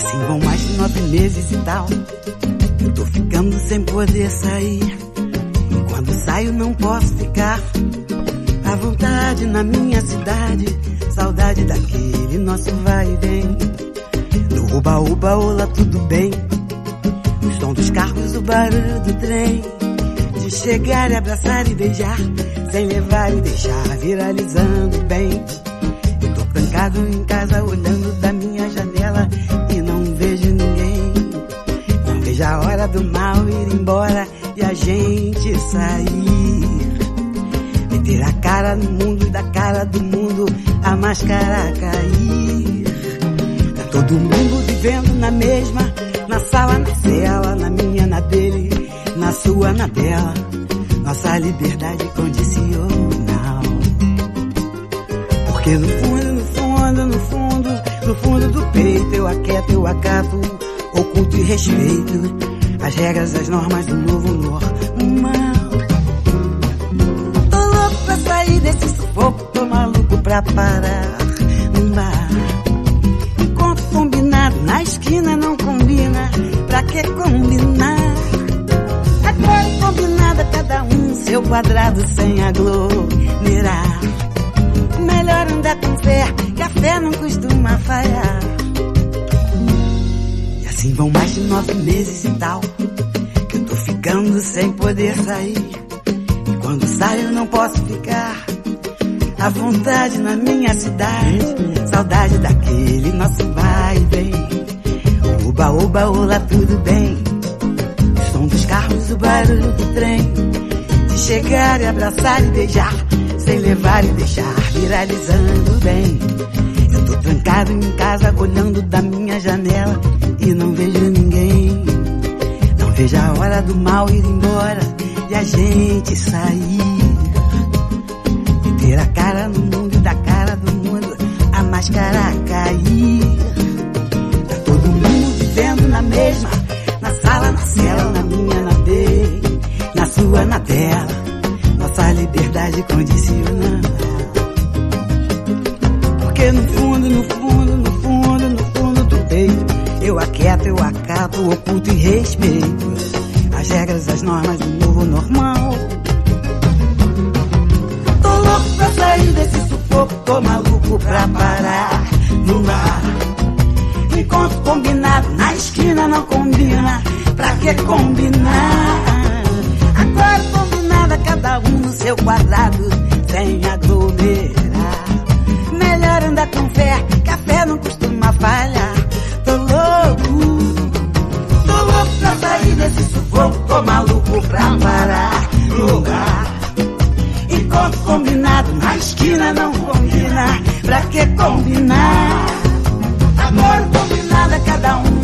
assim vão mais de 9 meses e tal. Eu tô ficando sem poder sair, e quando saio não posso ficar à vontade na minha cidade. Saudade daquele nosso vai e vem, do uba-uba, olá, tudo bem, o som dos carros, o barulho do trem, de chegar e abraçar e beijar, sem levar e deixar, viralizando bem. Eu tô trancado em casa olhando da minha janela e não vejo ninguém. Não vejo a hora do mal ir embora e a gente sair, meter a cara no mundo e da cara do mundo a máscara cair. Tá todo mundo vivendo na mesma, na sala, na cela, na minha, na dele, na sua, na dela, nossa liberdade condicional. Porque no fundo, no fundo, no fundo, no fundo do peito eu aquieto, eu acato, oculto e respeito as regras, as normas do novo normal. Tô louco pra sair desse sufoco, tô maluco pra parar num bar. Encontro combinado na esquina não combina, pra que combinar? Agora combinada, cada um seu quadrado sem aglomerar. Melhor andar com fé, que a fé não costuma falhar. E assim vão mais de 9 meses e tal, que eu tô ficando sem poder sair, e quando saio não posso ficar à vontade na minha cidade. Saudade daquele nosso vai e vem, oba, oba, olá, tudo bem, o som dos carros, o barulho do trem, de chegar e abraçar e beijar, sem levar e deixar, viralizando bem. Eu tô trancado em casa olhando da minha janela e não vejo ninguém. Não vejo a hora do mal ir embora e a gente sair, meter a cara no mundo e da cara do mundo a máscara cair. Tá todo mundo vivendo na mesma, na sala, na cela, na minha, na dele, na sua, na dela, nossa liberdade condicional. Porque no fundo, no fundo, no fundo, no fundo do peito eu aquieto, eu acato, oculto e respeito as regras, as normas do novo normal. Tô louco pra sair desse sufoco, tô maluco pra parar no bar. Encontro combinado na esquina não combina, pra que combinar? Agora combinada, cada um no seu quadrado sem aglomerar. Melhor andar com fé, que a fé não costuma falhar. Tô louco pra sair desse sufoco, tô maluco pra parar no lugar. Encontro combinado na esquina não combina, pra que combinar? Agora combinada, cada um